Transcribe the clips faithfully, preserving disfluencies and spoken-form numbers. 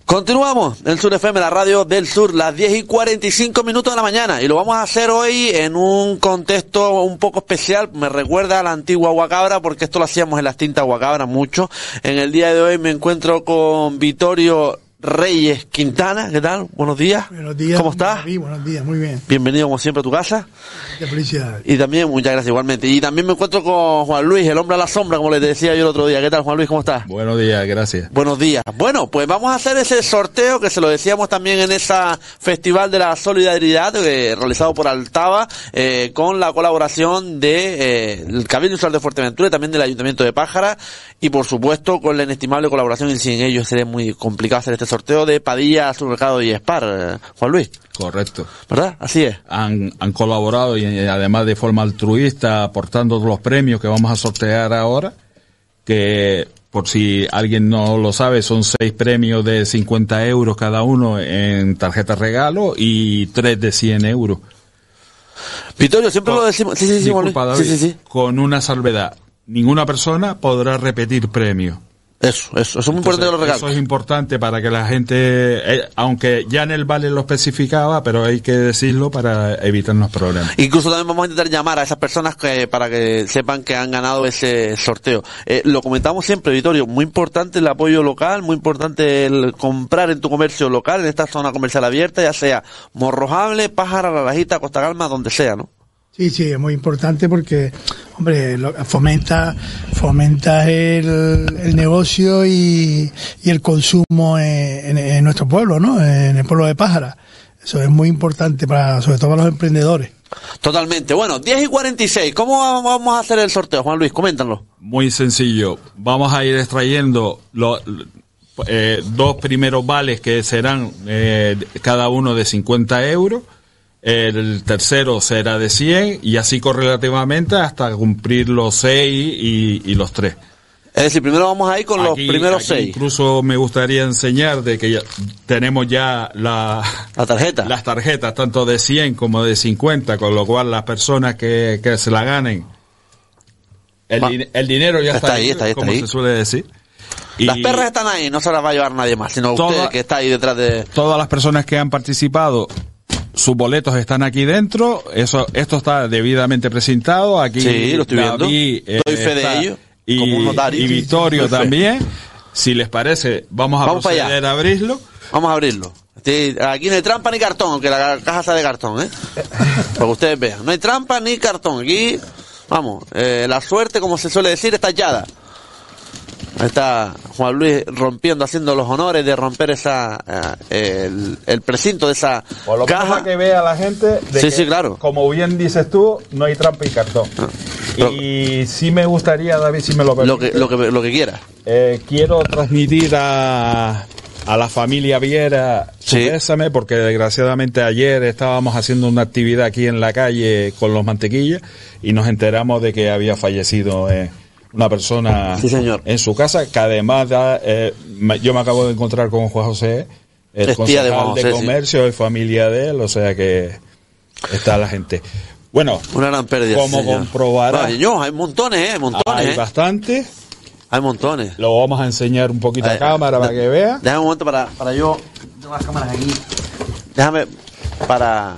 Continuamos en Sur F M, la radio del sur, las diez y cuarenta y cinco minutos de la mañana, y lo vamos a hacer hoy en un contexto un poco especial. Me recuerda a la antigua Guacabra, porque esto lo hacíamos en las tintas Guacabra mucho. En el día de hoy me encuentro con Vittorio Reyes Quintana. ¿Qué tal? Buenos días. Buenos días. ¿Cómo estás? David, buenos días, muy bien. Bienvenido como siempre a tu casa. Qué felicidad. Y también, muchas gracias igualmente. Y también me encuentro con Juan Luis, el hombre a la sombra, como les decía yo el otro día. ¿Qué tal, Juan Luis? ¿Cómo estás? Buenos días, gracias. Buenos días. Bueno, pues vamos a hacer ese sorteo que se lo decíamos también en esa Festival de la Solidaridad eh, realizado por Altava, eh, con la colaboración de eh, el Cabildo Insular de Fuerteventura y también del Ayuntamiento de Pájara, y por supuesto con la inestimable colaboración, y sin ellos sería muy complicado hacer este sorteo, de Padilla Supermercado y Spar, eh, Juan Luis. Correcto. ¿Verdad? Así es. Han, han colaborado y además de forma altruista aportando los premios que vamos a sortear ahora, que por si alguien no lo sabe, son seis premios de cincuenta euros cada uno en tarjeta regalo y tres de cien euros. Vittorio, siempre con, lo decimos. Sí, sí, sí, disculpa, David, sí, sí, sí. Con una salvedad. Ninguna persona podrá repetir premios. Eso, eso, eso es muy importante que lo recalco. Eso es importante para que la gente, eh, aunque ya en el vale lo especificaba, pero hay que decirlo para evitarnos problemas. Incluso también vamos a intentar llamar a esas personas que, para que sepan que han ganado ese sorteo. Eh, lo comentamos siempre, Vittorio, muy importante el apoyo local, muy importante el comprar en tu comercio local, en esta zona comercial abierta, ya sea Morrojable, Pájara, La Rajita, Costa Calma, donde sea, ¿no? Sí, sí, es muy importante porque, hombre, lo, fomenta fomenta el, el negocio y, y el consumo en, en, en nuestro pueblo, ¿no? En el pueblo de Pájara. Eso es muy importante para, sobre todo para los emprendedores. Totalmente. Bueno, diez y cuarenta y seis. ¿Cómo vamos a hacer el sorteo, Juan Luis? Coméntanos. Muy sencillo. Vamos a ir extrayendo los eh, dos primeros vales que serán eh, cada uno de cincuenta euros. El tercero será de cien y así correlativamente hasta cumplir los seis y, y los tres. Es decir, primero vamos a ir con aquí, los primeros aquí seis. Incluso me gustaría enseñar de que ya tenemos ya la, la tarjeta. las tarjetas tanto de cien como de cincuenta, con lo cual las personas que, que se la ganen, el, di, el dinero ya está, está ahí, ahí, está ahí, como está se ahí. suele decir. Y las perras están ahí, no se las va a llevar nadie más, sino toda, usted que está ahí detrás de... Todas las personas que han participado, sus boletos están aquí dentro. Eso, esto está debidamente presentado. Aquí sí, lo estoy David, viendo. Doy fe de ello, y, como un notario. Y Vittorio sí, sí, si Si les parece, vamos a vamos proceder a abrirlo. Vamos a abrirlo. Sí, aquí no hay trampa ni cartón, aunque la caja sea de cartón, ¿eh? Para que ustedes vean. No hay trampa ni cartón. Aquí, vamos, eh, la suerte, como se suele decir, está echada. Ahí está Juan Luis rompiendo, haciendo los honores de romper esa eh, el, el precinto de esa Por lo caja. Para que vea la gente de sí, que, sí, claro. Como bien dices tú, no hay trampa y cartón. Ah, pero, y sí me gustaría, David, si me lo permite, lo que lo que lo que quiera. Eh, quiero transmitir a a la familia Viera su sí. pésame, porque desgraciadamente ayer estábamos haciendo una actividad aquí en la calle con los mantequillas y nos enteramos de que había fallecido eh, una persona sí, señor. en su casa, que además da, eh, yo me acabo de encontrar con Juan José, el concejal de, José, de comercio, sí. y familia de él, o sea que está la gente. Bueno, una gran pérdida, como comprobará, bueno, hay montones, eh, hay montones, hay eh. bastante. Hay montones. Lo vamos a enseñar un poquito a, a cámara de, para que vea. Déjame un momento para, para yo... Tengo las cámaras aquí. Déjame para...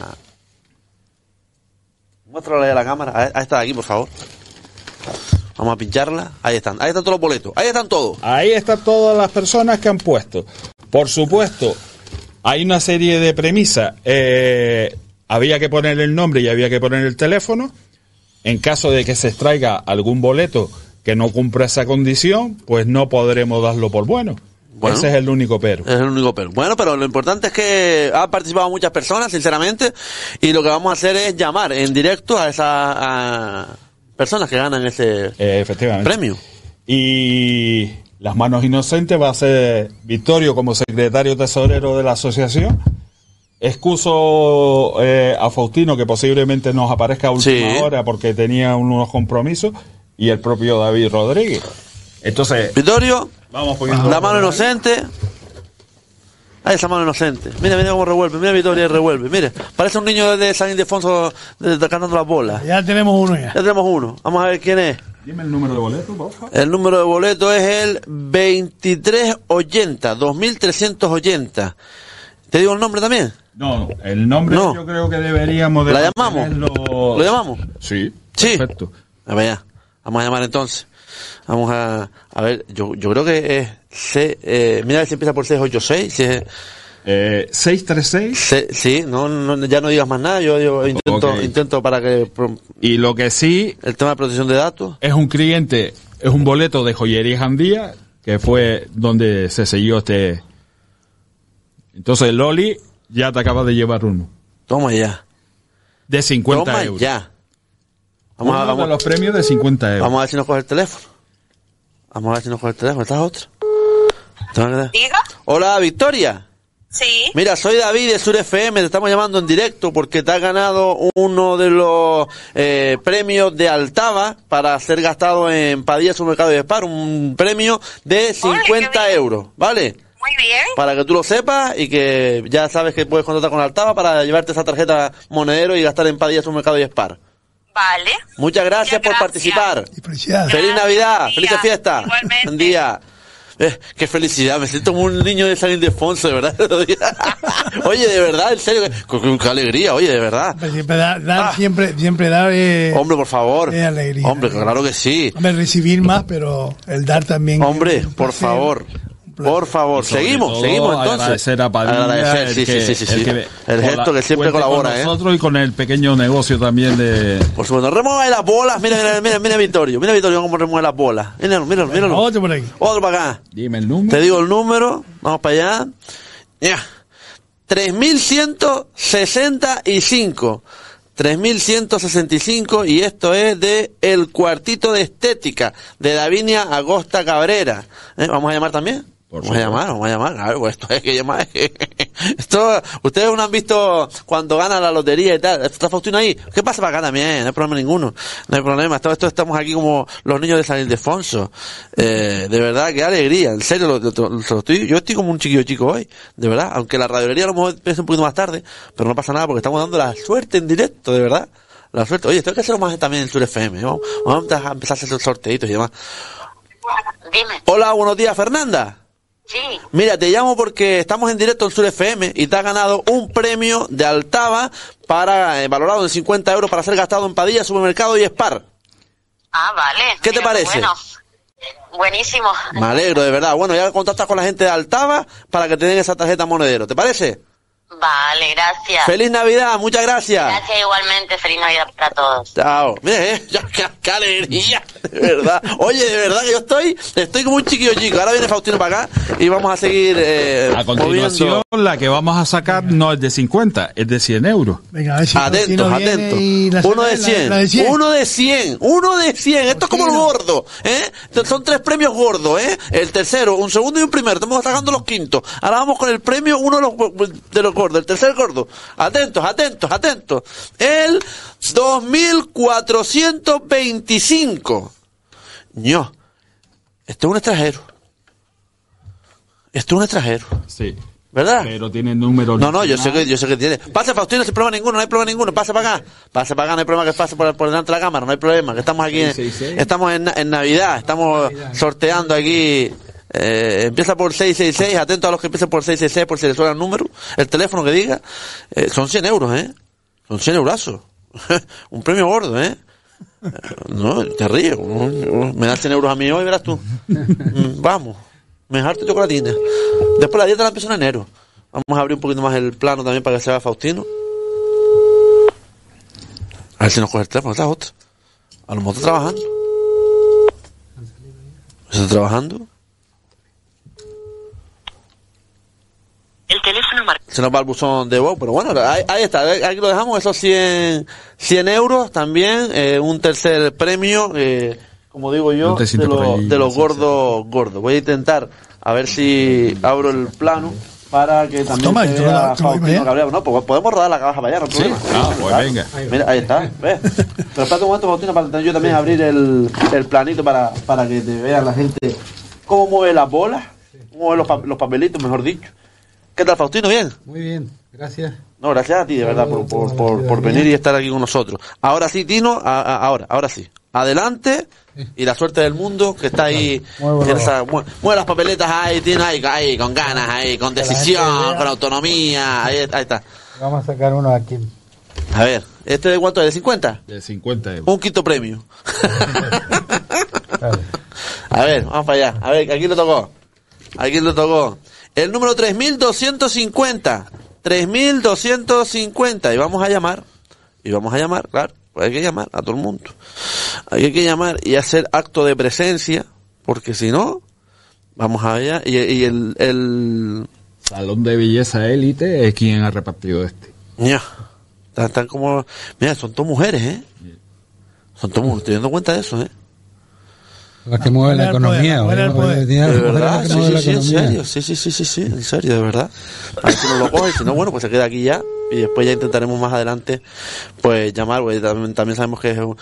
Muéstrale a la cámara. A, a esta de aquí, por favor. Vamos a pincharla. Ahí están. Ahí están todos los boletos. Ahí están todos. Ahí están todas las personas que han puesto. Por supuesto, hay una serie de premisas. Eh, había que poner el nombre y había que poner el teléfono. En caso de que se extraiga algún boleto que no cumpla esa condición, pues no podremos darlo por bueno. Bueno, ese es el único pero. Es el único pero. Bueno, pero lo importante es que han participado muchas personas, sinceramente, y lo que vamos a hacer es llamar en directo a esas a personas que ganan ese eh, efectivamente. premio. Y las manos inocentes va a ser Vittorio como secretario tesorero de la asociación. Excuso eh, a Faustino, que posiblemente nos aparezca a última sí. hora porque tenía unos compromisos, y el propio David Rodríguez. Entonces, Vittorio, vamos poniendo la mano inocente. Ahí esa mano inocente. Mira, mira cómo revuelve. Mira Vittorio revuelve. Mire, parece un niño de San Ildefonso de, de, cantando las bolas. Ya tenemos uno ya. Ya tenemos uno. Vamos a ver quién es. Dime el número de boleto, por favor. El número de boleto es el veintitrés ochenta, dos mil trescientos ochenta. ¿Te digo el nombre también? No, el nombre no. Yo creo que deberíamos de ¿La llamamos? mantenerlo... ¿Lo llamamos? Sí, sí. Perfecto. A ver, ya. Vamos a llamar entonces. Vamos a, a ver, yo, yo creo que es C, eh, mira si empieza por seis ocho seis, si es... Eh, seis tres seis. C, sí, no, no, ya no digas más nada, yo, yo intento, okay. intento para que... Y lo que sí... El tema de protección de datos. Es un cliente, es un boleto de Joyería Jandía, que fue donde se selló este... Entonces, Loli, ya te acabas de llevar uno. Toma ya. De cincuenta Toma euros. ya. Vamos uno a, vamos, de los premios de cincuenta euros. Vamos a ver si nos coge el teléfono. Vamos a ver si nos coge el teléfono. ¿Estás otra? ¿Diga? Hola, Victoria. Sí. Mira, soy David de Sur F M, te estamos llamando en directo porque te has ganado uno de los eh, premios de Altava para ser gastado en Padilla Supermercado y Spar, un premio de cincuenta euros, ¿vale? Muy bien. Para que tú lo sepas y que ya sabes que puedes contratar con Altava para llevarte esa tarjeta monedero y gastar en Padilla Supermercado y Spar. Vale. Muchas gracias, Muchas por gracias. participar. Y felicidades. Feliz Navidad, Día. felices fiestas. Igualmente. Buen día. Eh, qué felicidad, me siento como un niño de San Ildefonso, de verdad. Oye, de verdad, en serio, qué, qué, qué alegría, oye, de verdad. Siempre dar, dar Ah. siempre, siempre dar eh, Hombre, por favor. eh, alegría. Hombre, claro que sí. Hombre, recibir más, pero el dar también. Hombre, es un por placer. favor. Por favor, Sobre seguimos, todo, seguimos entonces. Agradecer a Padilla, Agradecer, el sí, que- sí, sí, sí, el sí. que- El con gesto la- que siempre cuente colabora, con ¿eh? nosotros y con el pequeño negocio también de... Por supuesto, remueve las bolas, mira, mira, mira, mira Vittorio, mira Vittorio cómo remueve las bolas. Míralo, míralo, míralo. Otro por aquí. Otro para acá. Dime el número. Te digo el número, vamos para allá. Ya. tres mil ciento sesenta y cinco. tres mil ciento sesenta y cinco y esto es de El Cuartito de Estética de Davinia Agosta Cabrera. ¿Eh? ¿Vamos a llamar también? Por Vamos a supuesto. llamar, vamos a llamar. Claro, pues esto hay que llamar. Esto, ustedes no han visto cuando gana la lotería y tal. ¿Está Faustino ahí? ¿Qué pasa para acá también? No hay problema ninguno. No hay problema. Todo esto estamos aquí como los niños de San Ildefonso. Eh, de verdad, qué alegría. En serio, lo, lo- lo- lo estoy, yo estoy como un chiquillo chico hoy. De verdad. Aunque la radiolería a lo mejor empieza un poquito más tarde, pero no pasa nada porque estamos dando la suerte en directo, de verdad. La suerte. Oye, tengo que hacerlo más también en Sur F M. ¿eh? Vamos, vamos a empezar a hacer sorteitos y demás. Dime. Hola, buenos días, Fernanda. Sí. Mira, te llamo porque estamos en directo en Sur F M y te has ganado un premio de Altava para, eh, valorado en cincuenta euros para ser gastado en Padilla, Supermercado y Spar. Ah, vale. ¿Qué te Mira, parece? Bueno. Buenísimo. Me alegro, de verdad. Bueno, ya contactas con la gente de Altava para que te den esa tarjeta monedero. ¿Te parece? Vale, gracias. Feliz Navidad, muchas gracias. Gracias igualmente. Feliz Navidad para todos. Chao. Mira, eh, ya, qué, qué alegría, de verdad. Oye, de verdad que yo estoy, estoy como un chiquillo chico. Ahora viene Faustino para acá y vamos a seguir eh, A continuación, moviendo. la que vamos a sacar no es de cincuenta, es de cien euros. Venga, a ver si Atentos, Faustino viene atentos. y la Uno saca- de la- cien, la de cien. uno de cien, uno de cien. Esto es como el Faustino. gordo, ¿eh? Son tres premios gordos, ¿eh? El tercero, un segundo y un primero. Estamos sacando los quintos. Ahora vamos con el premio, uno de los, de los gordos, el tercer gordo. Atentos, atentos, atentos. El dos mil cuatrocientos veinticinco. Ño, esto es un extranjero. Esto es un extranjero, Sí. ¿verdad? Pero tiene número. No, no, yo sé que, yo sé que tiene. Pase, Faustino, sin problema ninguno, no hay problema ninguno. Pase para acá. Pase para acá, no hay problema que pase por, por delante de la cámara, no hay problema. Que estamos aquí, en- seis seis seis. estamos en, en Navidad, estamos sorteando aquí. Eh, empieza por seis seis seis, atento a los que empiecen por seis seis seis por si les suena el número, el teléfono que diga. Eh, son cien euros, ¿eh? Son cien eurazos. Un premio gordo, ¿eh? Eh, No, te ríes. Me das cien euros a mí hoy, verás tú. Mm, Vamos. Mejarte chocolatina. Después la dieta la empiezo en enero. Vamos a abrir un poquito más el plano también para que se vea Faustino. A ver si nos coge el teléfono, esa es otra. A lo mejor está trabajando. ¿Está trabajando? El teléfono marcado. Se nos va el buzón de voz, pero bueno, ahí, ahí está, aquí lo dejamos, esos cien, cien euros también, eh, un tercer premio, eh, como digo yo, No te de, siento por lo- ahí, de los sí, gordos gordos. Voy a intentar a ver si abro el plano para que también Toma, se yo te lo- vea te lo doy Faustino para Cabreado. No, pues podemos rodar la caja para allá, no hay Sí, problema. ah, pues venga. Mira, ahí está, ¿ves? Pero espérate un momento, Faustino, para yo también abrir el, el planito para, para que te vea la gente cómo mueve las bolas, cómo mueve los, pa- los papelitos, mejor dicho. ¿Qué tal, Faustino? ¿Bien? Muy bien, gracias. No, gracias a ti, de verdad, por, por, por, por venir y estar aquí con nosotros. Ahora sí, Tino, a- a- ahora, ahora sí. adelante y la suerte del mundo que está ahí. Tiene esa, mueve, mueve las papeletas ahí, tiene ahí, ahí, con ganas, ahí, con decisión, con autonomía. Ahí, ahí está. Vamos a sacar uno aquí. A ver, ¿este de cuánto es? ¿De cincuenta? De cincuenta euros. Un quinto premio. A ver, vamos para allá. A ver, aquí le tocó. Aquí le tocó. El número tres mil doscientos cincuenta. tres mil doscientos cincuenta. Y vamos a llamar. Y vamos a llamar, claro. Pues hay que llamar a todo el mundo. Hay que llamar y hacer acto de presencia. Porque si no, vamos allá. Y, y el, el... Salón de belleza élite es quien ha repartido este. Ya. Están, están como... Mira, son todas mujeres, ¿eh? Son todas mujeres. Estoy dando cuenta de eso, ¿eh? Las que mueven la economía. ¿De verdad? Sí, sí, sí, en serio. Sí, sí, sí, sí, sí, en serio, de verdad. A ver si nos lo coge y si no, bueno, pues se queda aquí ya. Y después ya intentaremos más adelante, pues, llamar, porque también, también sabemos que es un...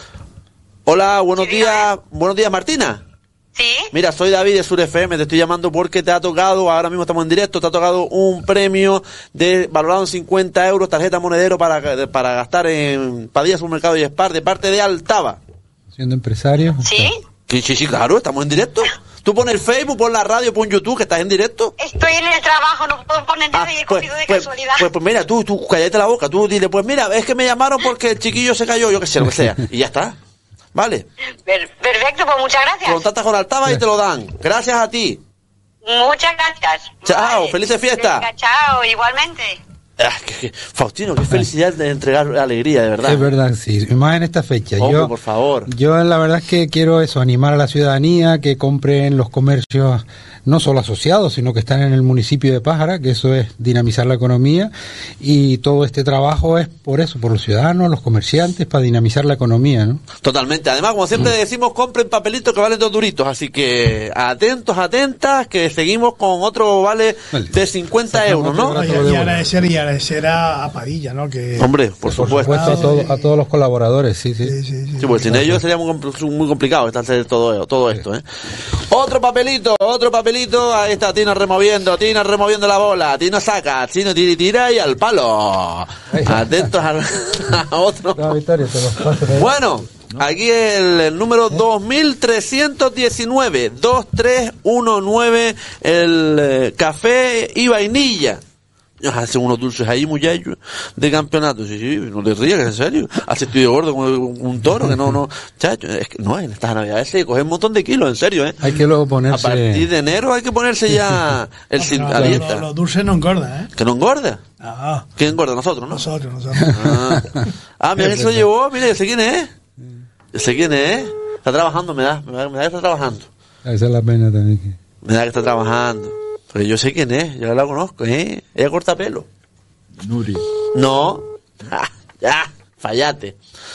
Hola, buenos Sí, días. Buenos días, Martina. ¿Sí? Mira, soy David de Sur F M, te estoy llamando porque te ha tocado, ahora mismo estamos en directo, te ha tocado un premio de valorado en cincuenta euros, tarjeta monedero para, para gastar en Padilla Supermercado y Spar, de parte de Altava. Siendo empresario. ¿Sí? Sí, sí, sí, claro, estamos en directo. Tú pon el Facebook, pon la radio, pon YouTube, que estás en directo. Estoy en el trabajo, no puedo poner nada y he pues, cogido de pues, casualidad. pues, pues mira, tú, tú cállate la boca, tú dile, pues mira, es que me llamaron porque el chiquillo se cayó, yo qué sé, lo que sea, y ya está. Vale. Per- perfecto, pues muchas gracias. Contactas con Altava y te lo dan. Gracias a ti. Muchas gracias. Chao, felices fiestas. Venga, chao, igualmente. Ah, que, que, Faustino, qué felicidad de entregar alegría, de verdad. Es verdad, sí. Y más en esta fecha. Hombre, yo, por favor. Yo la verdad es que quiero eso, animar a la ciudadanía que compren los comercios no solo asociados, sino que están en el municipio de Pájara, que eso es dinamizar la economía, y todo este trabajo es por eso, por los ciudadanos, los comerciantes, para dinamizar la economía, ¿no? Totalmente. Además, como siempre decimos, compren papelitos que valen dos duritos. Así que atentos, atentas, que seguimos con otro vale, vale. de cincuenta Sacamos euros, ¿no? otro Y, y agradecer y agradecer a, a Padilla, ¿no? Que, Hombre, por Por supuesto. supuesto, a, todo- a todos los colaboradores, sí, sí. sí, sí, sí. Sí, pues sin ellos sería muy, compl- muy complicado estar hacer todo, todo esto, ¿eh? Otro papelito, otro papelito. Ahí está Tina removiendo, Tina removiendo la bola. Tina saca, Tina tira y tira y al palo. Atentos al- a otro. No, Victoria, te los paso de ahí. Bueno, aquí el, el número dos mil trescientos diecinueve, dos tres uno nueve, el eh, café y vainilla. Hacen unos dulces ahí, muchachos, de campeonato. Sí, sí, no te rías, en serio. Hace estoy de gordo como un toro, que no, no, chacho, es que no, en estas navidades se coge un montón de kilos, en serio, ¿eh? Hay que luego A ponerse... partir de enero hay que ponerse ya el cin- No, a los, dieta. los- los dulces no engordan, ¿eh? Que no engorda. No, ¿Quién engorda? Nosotros, ¿no? nosotros, nosotros. Ah, ah mira, eso llevó, mira, yo sé quién es. Yo sé quién es. Está trabajando, me da, me da, me da que está trabajando. Esa es la pena también. Que... Me da que está trabajando. Pero yo sé quién es, yo la conozco, ¿eh? Ella corta pelo. Nuri. No. Ah, ya, fallate.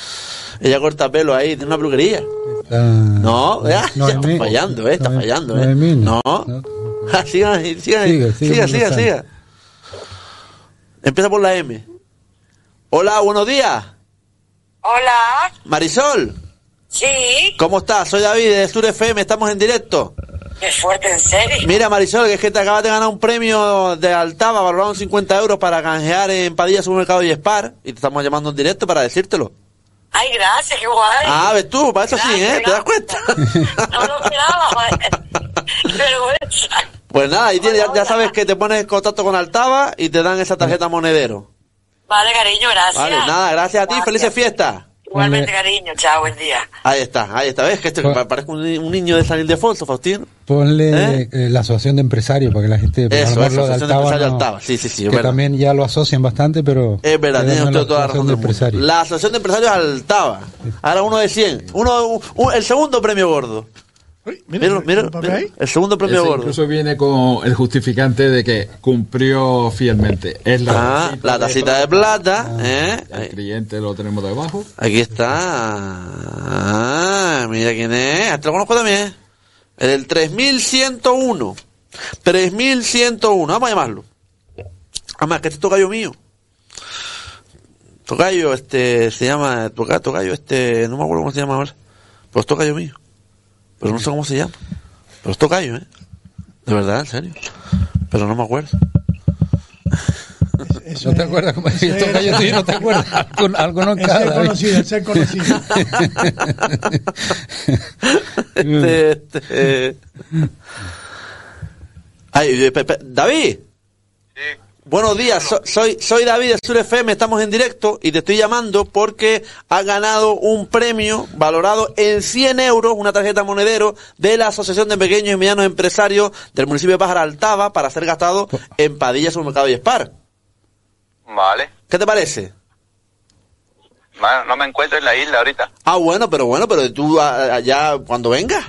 Ella corta pelo ahí, tiene una peluquería. Está... No, ya, No, ya es está mí. fallando, eh, está No, es- fallando, no eh. es mí, No. no. No. Ah, sigan ahí, sigan ahí. Siga, siga Siga, siga, molestando. siga. Empieza por la M. Hola, buenos días. Hola. Marisol, Sí. ¿cómo estás? Soy David de Sur F M, estamos en directo. Qué fuerte, en serio. Mira, Marisol, que es que te acabas de ganar un premio de Altava valorado en cincuenta euros para canjear en Padilla Supermercado y Spar, y te estamos llamando en directo para decírtelo. Ay, gracias, qué guay. Ah, ves tú, para eso sí, ¿eh? ¿Te das cuenta? No lo esperaba, joder. Qué vergüenza. Pues nada, ahí tienes, ya, ya sabes que te pones en contacto con Altava y te dan esa tarjeta monedero. Vale, cariño, gracias. Vale, nada, gracias a ti, Gracias. felices fiestas. Igualmente, cariño. Chao, buen día. Ahí está, ahí está, ¿ves? Que esto Pues- parezco un, ni- un niño de San Ildefonso, Faustino. Ponle ¿Eh? eh, la asociación de empresarios para que la gente... porque a lo Eso, mejor eso, lo de asociación de Altava empresarios no- Altava, sí, sí, sí, es que verdad. también ya lo asocian bastante, pero... Es verdad, le tiene damos usted toda la razón asociación de del mundo. empresarios. La Asociación de Empresarios Altava. Ahora uno de cien. Uno, un- un- el segundo premio gordo. Uy, Míralo, míralo, ¿un papel míralo. ahí? El segundo premio Ese gordo. incluso viene con el justificante de que cumplió fielmente. Es la Ah, tacita la tacita de plata, ¿eh? El Ahí- cliente lo tenemos debajo. Aquí está. Ah, mira quién es. Este lo conozco también. El tres mil ciento uno. tres mil ciento uno. Vamos a llamarlo. Además, que este es tocayo mío. Tocayo, este, se llama, toca, tocayo, este, no me acuerdo cómo se llama ahora. Pero es tocayo mío. Pero no sé cómo se llama. Pero es tocayo, ¿eh? De verdad, en serio. Pero no me acuerdo. Ese Eso ¿No te es- acuerdas cómo eso decía? Esto es- gallo tuyo, ¿no te acuerdas? Algo, algo no El ser cada. conocido, el ser conocido. este, este, Ay, eh, pe- pe- David. Sí. Buenos días, so- soy soy David de Sur F M, estamos en directo y te estoy llamando porque ha ganado un premio valorado en cien euros, una tarjeta monedero de la Asociación de Pequeños y Medianos Empresarios del municipio de Pájara Altava para ser gastado en Padilla, Supermercado y Spar. Vale. ¿Qué te parece? Bueno, no me encuentro en la isla ahorita. Ah, bueno, pero bueno, pero tú ah, allá cuando vengas,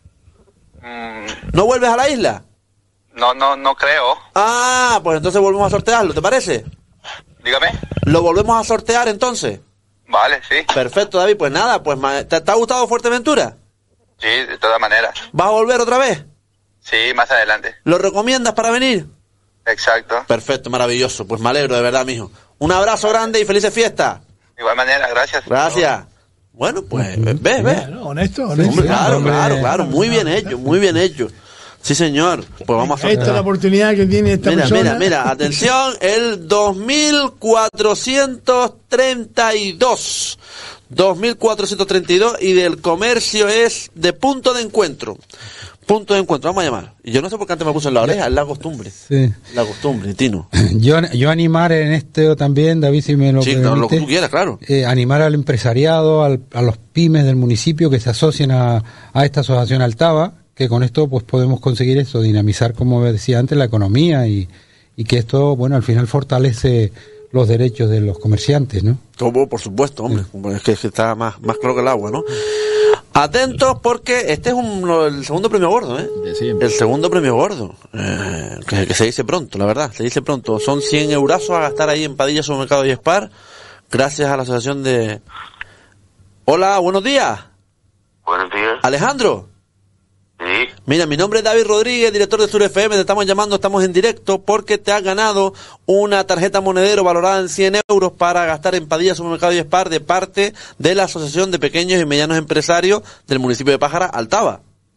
Mm, ¿no vuelves a la isla? no, no, no creo. Ah, pues entonces volvemos a sortearlo, ¿te parece? Dígame. ¿Lo volvemos a sortear entonces? Vale, sí. Perfecto, David, pues nada, pues ma- ¿te, te ha gustado Fuerteventura? Sí, de todas maneras. ¿Vas a volver otra vez? Sí, más adelante. ¿Lo recomiendas para venir? Exacto. Perfecto, maravilloso, pues me alegro de verdad, mijo. Un abrazo grande y felices fiestas. De igual manera, gracias. Gracias. Bueno, pues ves, ves. Bueno, honesto, honesto. Hombre, claro, hombre. claro, claro, muy bien hecho, muy bien hecho. Sí, señor. Pues vamos a Esta es la sortear. oportunidad que tiene esta Mira, persona. mira, mira, atención, el dos mil cuatrocientos treinta y dos. dos mil cuatrocientos treinta y dos y del comercio es de punto de encuentro. Punto de encuentro, vamos a llamar. Y yo no sé por qué antes me puse en la oreja, es la costumbre. Sí. La costumbre, Tino. Yo, yo animar en esto también, David, si me lo Sí, permite, no, lo que tú quieras, claro. eh, animar al empresariado, al- a los pymes del municipio que se asocien a, a esta asociación Altava, que con esto pues podemos conseguir eso, dinamizar, como decía antes, la economía y, y que esto, bueno, al final fortalece los derechos de los comerciantes, ¿no? Como, por supuesto, hombre. Es que, es que está más, más claro que el agua, ¿no? Atentos porque este es un, lo- el segundo premio gordo, ¿eh? De siempre. El segundo premio gordo. Eh, que, que se dice pronto, la verdad. Se dice pronto. Son cien eurazos a gastar ahí en Padilla, Supermercado y Spar. Gracias a la asociación de... Hola, buenos días. Buenos días. Alejandro. Sí, Mira, mi nombre es David Rodríguez, director de Sur F M, te estamos llamando, estamos en directo porque te has ganado una tarjeta monedero valorada en cien euros para gastar en Padilla, Supermercado y Spar de parte de la Asociación de Pequeños y Medianos Empresarios del municipio de Pájara, Altava.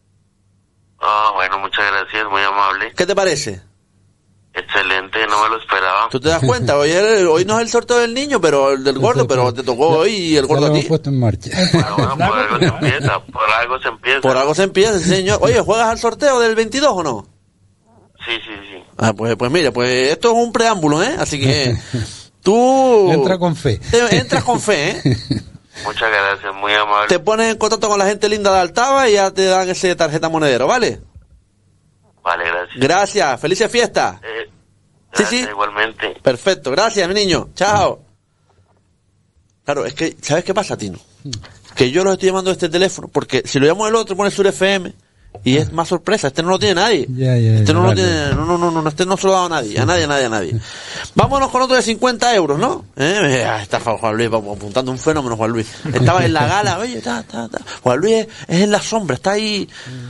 ah, bueno, muchas gracias, muy amable. ¿Qué te parece? Excelente, no me lo esperaba. ¿Tú te das cuenta? Hoy, es- hoy no es el sorteo del niño, pero el del gordo, pero te tocó hoy y el Ya gordo lo a hemos ti. puesto en marcha. Bueno, bueno, por algo se empieza, por algo se empieza. Por algo se empieza, sí, señor. Oye, ¿juegas al sorteo del veintidós o no? Sí, sí, sí. Ah, pues, pues mira, pues esto es un preámbulo, ¿eh? Así que tú... Entra con fe. Te- entras con fe, ¿eh? Muchas gracias, muy amable. Te pones en contacto con la gente linda de Altava y ya te dan ese tarjeta monedero, ¿vale? Vale, gracias. Gracias, felices fiestas. Eh, Sí, gracias, sí. igualmente. Perfecto, gracias, mi niño. Chao. Claro, es que, ¿sabes qué pasa, Tino? Que yo los estoy llamando a este teléfono, porque si lo llamo el otro, pone Sur F M, y es más sorpresa, este no lo tiene nadie. Ya, ya, este ya, no lo vale. tiene, no, no, no, no, este no se lo ha dado a nadie, a nadie, a nadie, a nadie. Vámonos con otro de cincuenta euros, ¿no? ¿Eh? Ah, está Juan Luis, vamos apuntando un fenómeno, Juan Luis. Estaba en la gala, oye, está, está, está. Juan Luis es, es en la sombra, está ahí.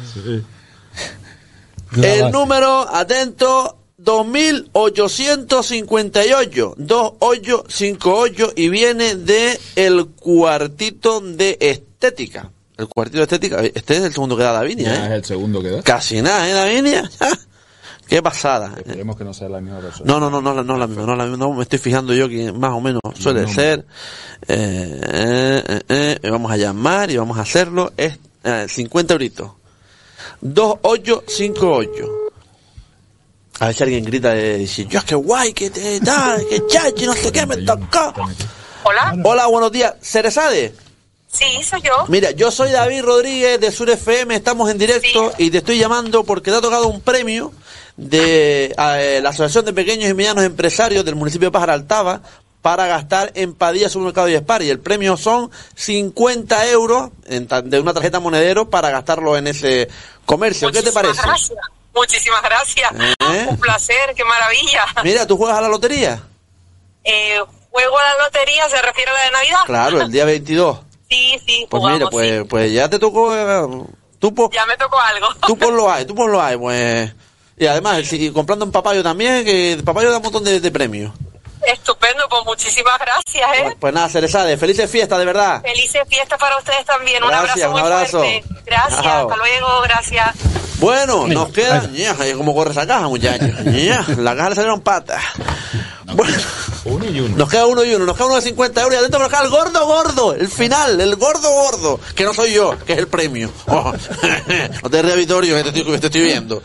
La El base. número, atento, dos mil ochocientos cincuenta y ocho, dos ocho cinco ocho, y viene de el cuartito de estética. El cuartito de estética, este es el segundo que da Davinia, Ya es ¿eh? el segundo que da. Casi nada, ¿eh, Davinia? Qué pasada. ¿eh? Esperemos que no sea la misma persona. No, no, no, no, no es la misma, no es la misma, no, me estoy fijando yo que más o menos suele No, no. ser. Eh, eh, eh, eh, vamos a llamar y vamos a hacerlo, es eh, cincuenta euritos. dos ocho cinco ocho. A ver si alguien grita y dice, yo, qué guay, que te da, que chachi, no sé qué, me tocó. Hola, Hola, buenos días. ¿Cerezade? sí, soy yo. Mira, yo soy David Rodríguez de Sur F M, estamos en directo y te estoy llamando porque te ha tocado un premio de eh, la Asociación de Pequeños y Medianos Empresarios del municipio de Pájara Altava para gastar en Padilla, Supermercado y Spar, y el premio son cincuenta euros en ta- de una tarjeta monedero para gastarlo en ese comercio. ¿Qué te Muchísimas parece? Gracias. Muchísimas gracias. ¿Eh? Un placer, qué maravilla. Mira, ¿tú juegas a la lotería? Eh, ¿Juego a la lotería? ¿Se refiere a la de Navidad? Claro, el día veintidós. Sí, sí, Pues jugamos, mira, pues, sí. pues ya te tocó... eh, tú, po- Ya me tocó algo. tú ponlo ahí, tú ponlo ahí, pues... Y además, si, comprando en Papayo también, que Papayo da un montón de, de premios. Estupendo, pues muchísimas gracias, ¿eh? Pues, pues nada, Cerezade, felices fiestas, de verdad. Felices fiestas para ustedes también. Un Gracias, abrazo muy un abrazo. fuerte. Gracias, Chao. hasta luego, gracias. Bueno. Bueno, nos queda... ña, ¿cómo corre esa caja, muchachos? ña, la caja le salieron patas. Bueno, Uno y uno. nos queda uno y uno, nos queda uno de cincuenta euros y adentro nos queda el gordo gordo, el final, el gordo gordo, que no soy yo, que es el premio. Oh, no te rías, Vittorio, que te estoy, te estoy viendo.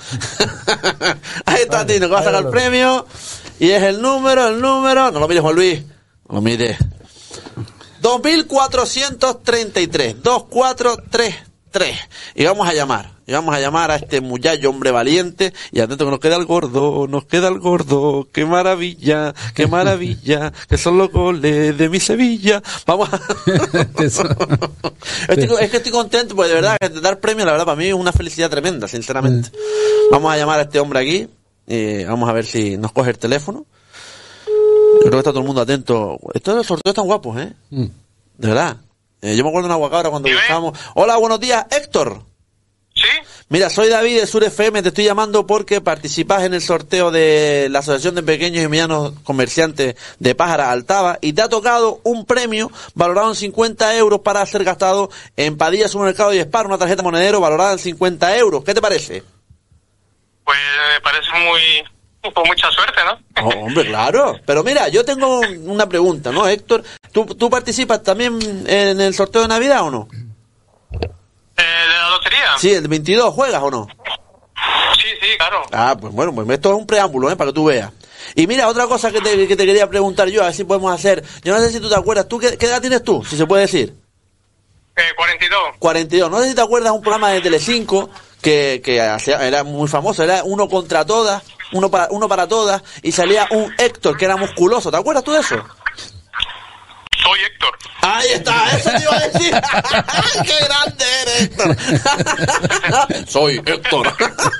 Ahí está, Tino, que va a sacar el premio y es el número, el número, no lo mires, Juan Luis, no lo mires. dos mil cuatrocientos treinta y tres, dos cuatro tres tres. Y vamos a llamar, y vamos a llamar a este muchacho, hombre valiente, y atento que nos queda el gordo, nos queda el gordo, qué maravilla, qué maravilla, que son los goles de mi Sevilla. Vamos a... estoy, es que estoy contento, porque de verdad, que dar premio, la verdad, para mí es una felicidad tremenda, sinceramente. Vamos a llamar a este hombre aquí, y vamos a ver si nos coge el teléfono. Yo creo que está todo el mundo atento. Estos sorteos están guapos, ¿eh? Mm. De verdad. Eh, yo me acuerdo de una guacabra cuando buscamos... Hola, buenos días, Héctor. ¿Sí? Mira, soy David de Sur F M, te estoy llamando porque participas en el sorteo de la Asociación de Pequeños y Medianos Comerciantes de Pájara Altava y te ha tocado un premio valorado en cincuenta euros para ser gastado en Padilla Supermercado y Spar, una tarjeta monedero valorada en cincuenta euros. ¿Qué te parece? Pues me parece muy... con mucha suerte, ¿no? Oh, hombre, claro. Pero mira, yo tengo una pregunta, ¿no, Héctor? ¿Tú, tú participas también en el sorteo de Navidad o no? Eh, ¿De la lotería? Sí, el veintidós, ¿juegas o no? Sí, sí, claro. Ah, pues bueno, pues esto es un preámbulo, ¿eh? Para que tú veas. Y mira, otra cosa que te, que te quería preguntar yo, a ver si podemos hacer. Yo no sé si tú te acuerdas, ¿tú qué, qué edad tienes tú? Si se puede decir. Eh, cuarenta y dos. cuarenta y dos. No sé si te acuerdas de un programa de Telecinco que, que hacía, era muy famoso, era Uno contra Todas, uno para, uno para todas, y salía un Héctor que era musculoso. ¿Te acuerdas tú de eso? Soy Héctor. Ahí está, eso te iba a decir. ¡Qué grande eres, Héctor! Soy Héctor.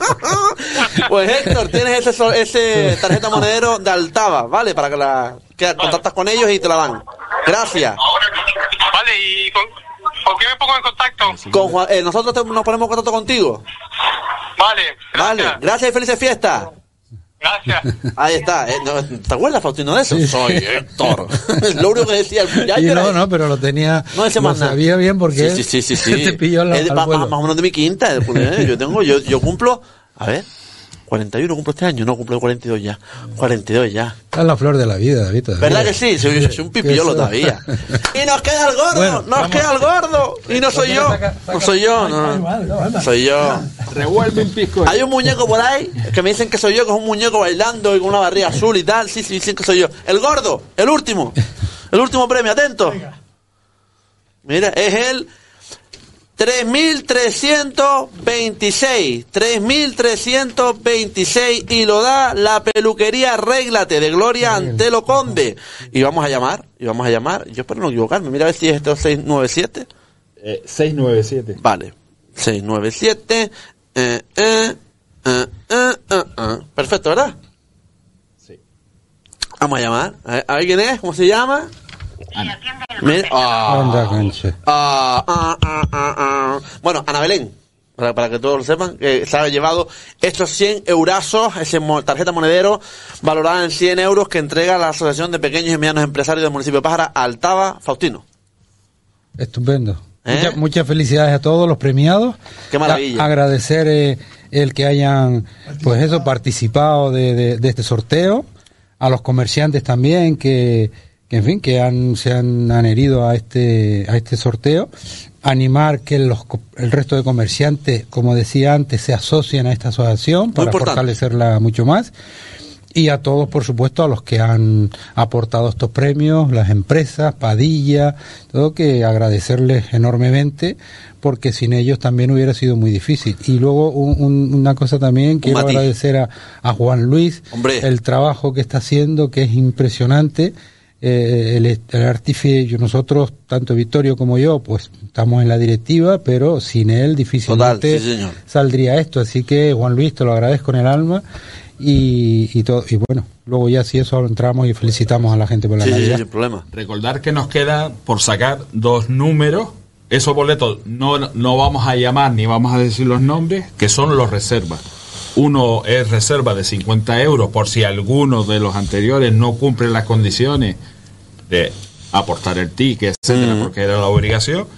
Pues Héctor, tienes ese, ese tarjeta monedero de Altava, ¿vale? Para que la que contactas con ellos y te la dan. Gracias. Vale, ¿y con, con quién me pongo en contacto? Con Juan, eh, nosotros te, nos ponemos en contacto contigo. Vale, gracias. Vale, gracias y felices fiestas. Gracias. Ahí está. Eh, ¿no, ¿te acuerdas, Faustino, de eso? Sí. Soy Héctor. Lo único que decía el muchacho. Y era no, eso. no, pero lo tenía. No decía lo más nada. sabía bien porque Sí, sí, sí, sí, sí. te pilló la, Es de- al más, vuelo. más o menos de mi quinta. eh, Yo tengo, yo, yo cumplo, a ver, cuarenta y uno cumplo este año, no cumplo cuarenta y dos ya. cuarenta y dos ya. Está en la flor de la vida, David. todavía. ¿Verdad que sí? Soy, soy un pipillolo Eso. todavía. Y nos queda el gordo, Bueno, nos vamos. queda el gordo. Y no soy yo. No soy yo, no. no. Soy yo. Revuelve un pisco. Hay un muñeco por ahí que me dicen que soy yo, que es un muñeco bailando y con una barriga azul y tal. Sí, sí, dicen que soy yo. El gordo, el último. El último premio, atento. Mira, es el tres mil trescientos veintiséis. tres mil trescientos veintiséis y lo da la peluquería Arréglate de Gloria Antelo Conde. Y vamos a llamar, y vamos a llamar. Yo espero no equivocarme. Mira a ver si es este seis nueve siete. Eh, seis nueve siete. Vale. seis nueve siete. Eh, eh, eh, eh, eh, eh. Perfecto, ¿verdad? Sí. Vamos a llamar. A ver, a ver quién es, ¿cómo se llama? Ana. Mira, ah, Anda, cancha. ah, ah, ah, ah, ah. Bueno, Ana Belén, para, para que todos lo sepan, que se ha llevado estos cien eurazos, esa tarjeta monedero valorada en cien euros que entrega la Asociación de Pequeños y Medianos Empresarios del municipio de Pájara, Altava. Faustino. Estupendo. ¿Eh? Mucha- muchas felicidades a todos los premiados. Qué maravilla. A- agradecer eh, el que hayan, pues eso, participado de, de- de este sorteo. A los comerciantes también que, que en fin, que han, se han adherido a este, a este sorteo. Animar que los, co- el resto de comerciantes, como decía antes, se asocien a esta asociación para importante. fortalecerla mucho más. Y a todos, por supuesto, a los que han aportado estos premios, las empresas, Padilla, todo, que agradecerles enormemente, porque sin ellos también hubiera sido muy difícil. Y luego un- un- una cosa también, quiero matiz. agradecer a, a Juan Luis, Hombre. el trabajo que está haciendo, que es impresionante. Eh, el, el artífice, yo- nosotros, tanto Vittorio como yo, pues estamos en la directiva, pero sin él difícilmente Total, sí, señor. saldría esto. Así que, Juan Luis, te lo agradezco en el alma. Y, y todo, y bueno, luego ya si eso entramos y felicitamos a la gente por la Sí, sí, sí, Navidad. sin problema. Recordar que nos queda por sacar dos números. Esos boletos no, no vamos a llamar ni vamos a decir los nombres, que son los reservas. Uno es reserva de cincuenta euros por si alguno de los anteriores no cumple las condiciones de aportar el ticket, etcétera, Mm. porque era la obligación.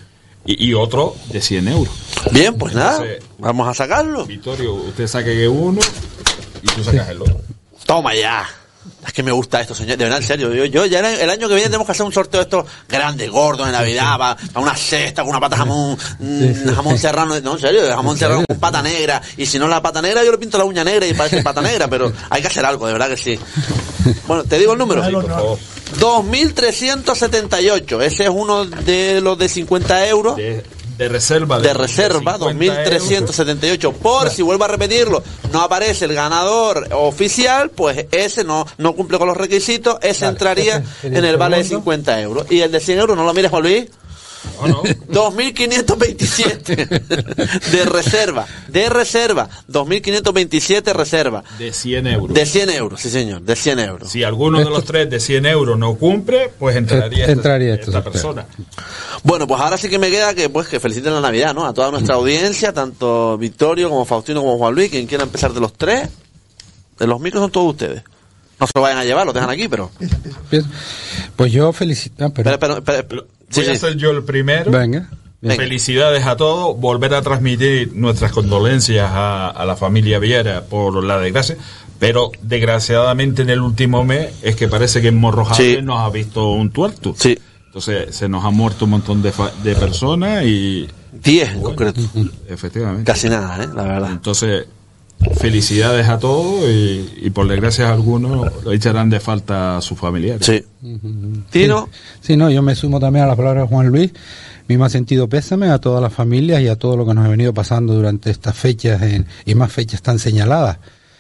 y, y otro de cien euros. Bien, pues nada, Entonces, vamos a sacarlo. Vittorio, usted saque uno y tú sacas el otro. Toma ya. Es que me gusta esto, señor. De verdad, en serio. Yo, yo ya el, el año que viene tenemos que hacer un sorteo de estos grandes, gordos, de Navidad, para, para una cesta con una pata jamón, mm, jamón serrano. No, en serio, jamón serrano con pata negra. Y si no la pata negra, yo le pinto la uña negra y parece pata negra, pero hay que hacer algo, de verdad que sí. Bueno, te digo el número. Sí, por favor. dos mil trescientos setenta y ocho. Ese es uno de los de cincuenta euros. De, de reserva. De, de reserva, dos mil trescientos setenta y ocho. Por si vuelvo a repetirlo, no aparece el ganador oficial, pues ese no, no cumple con los requisitos, ese vale, entraría ese en el, el vale de cincuenta euros. Y el de cien euros, no lo mires, Juan Luis. Oh, no. dos mil quinientos veintisiete de reserva, de reserva, dos mil quinientos veintisiete reserva. De cien euros. De cien euros, sí señor, de cien euros. Si alguno de los tres de cien euros no cumple, pues entraría, entraría esta, esta persona. Bueno, pues ahora sí que me queda que pues que feliciten la Navidad, ¿no? A toda nuestra audiencia, tanto Vittorio como Faustino como Juan Luis, quien quiera empezar de los tres. De los micros son todos ustedes. No se lo vayan a llevar, lo dejan aquí, pero... Pues yo felicito... Pero... Espera, espera, espera. Voy Sí, a sí. ser yo el primero. Venga. Venga. Felicidades a todos. Volver a transmitir nuestras condolencias a, a la familia Viera por la desgracia. Pero desgraciadamente en el último mes es que parece que en Morrojable Sí. nos ha visto un tuerto. Sí. Entonces se nos ha muerto un montón de, fa- de personas y... diez en concreto. Efectivamente. Casi nada, ¿eh? La verdad. Entonces, felicidades a todos y, y por desgracia algunos le echarán de falta a sus familiares. Sí. Tino. Sí, no, yo me sumo también a las palabras de Juan Luis. Mi más sentido pésame a todas las familias y a todo lo que nos ha venido pasando durante estas fechas en, y más fechas tan señaladas.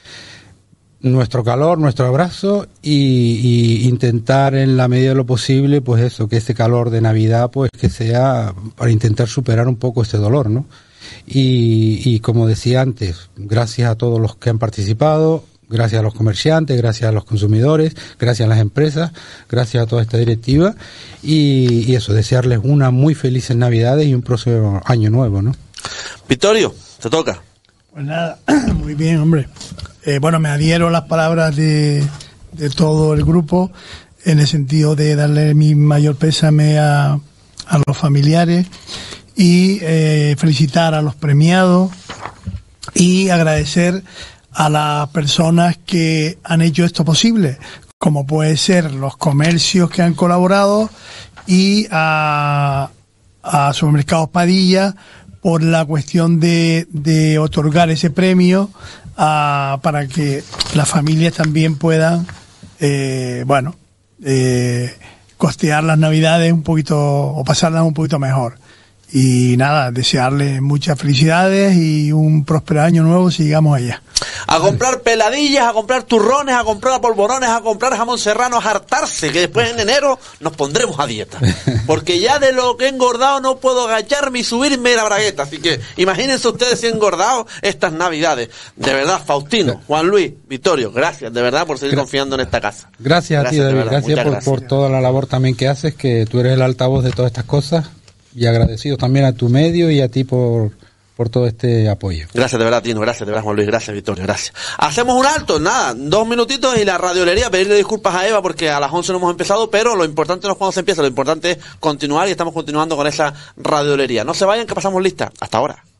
Nuestro calor, nuestro abrazo y, y intentar en la medida de lo posible, pues eso, que ese calor de Navidad, pues que sea para intentar superar un poco ese dolor, ¿no? Y, y como decía antes, gracias a todos los que han participado, gracias a los comerciantes, gracias a los consumidores, gracias a las empresas, gracias a toda esta directiva y, y eso, desearles una muy felices Navidades y un próximo año nuevo, ¿no? Vittorio, te toca. Pues nada, muy bien, hombre. Eh, bueno, me adhiero a las palabras de, de todo el grupo en el sentido de darle mi mayor pésame a, a los familiares y eh, felicitar a los premiados y agradecer a las personas que han hecho esto posible, como puede ser los comercios que han colaborado y a, a Supermercados Padilla por la cuestión de, de otorgar ese premio a, para que las familias también puedan, eh, bueno, eh, costear las Navidades un poquito o pasarlas un poquito mejor. Y nada, desearles muchas felicidades y un próspero año nuevo si llegamos allá. A comprar peladillas, a comprar turrones, a comprar polvorones, a comprar jamón serrano, a hartarse, que después en enero nos pondremos a dieta. Porque ya de lo que he engordado no puedo agacharme y subirme la bragueta. Así que imagínense ustedes si he engordado estas Navidades. De verdad, Faustino, Juan Luis, Vittorio, gracias de verdad por seguir confiando en esta casa. Gracias, gracias a ti, David. Verdad, gracias, por, gracias por toda la labor también que haces, que tú eres el altavoz de todas estas cosas. Y agradecido también a tu medio y a ti por, por todo este apoyo. Gracias de verdad, Tino, gracias de verdad, Juan Luis, gracias, Vittorio, gracias. Hacemos un alto, nada, dos minutitos y la radiolería, pedirle disculpas a Eva porque a las once no hemos empezado, pero lo importante no es cuando se empieza, lo importante es continuar y estamos continuando con esa radiolería. No se vayan que pasamos lista. Hasta ahora.